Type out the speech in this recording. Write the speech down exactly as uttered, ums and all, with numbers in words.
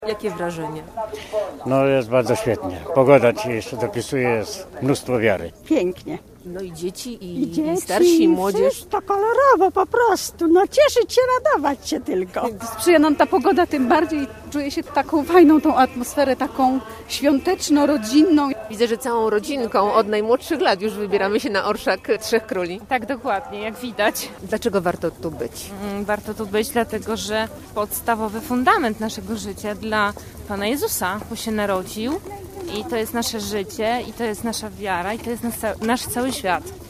Jakie wrażenie? No jest bardzo świetnie. Pogoda ci jeszcze dopisuje, jest mnóstwo wiary. Pięknie. No i dzieci, i, I dzieci, i starsi, i młodzież. wszystko kolorowo po prostu. No cieszyć się, radować się tylko. Sprzyja nam ta pogoda, tym bardziej czuję się taką fajną tą atmosferę, taką świąteczno-rodzinną. Widzę, że całą rodzinką od najmłodszych lat już wybieramy się na Orszak Trzech Króli. Tak, dokładnie, jak widać. Dlaczego warto tu być? Mm, Warto tu być, dlatego że podstawowy fundament naszego życia dla Pana Jezusa, bo się narodził i to jest nasze życie, i to jest nasza wiara, i to jest nas, nasz cały świat.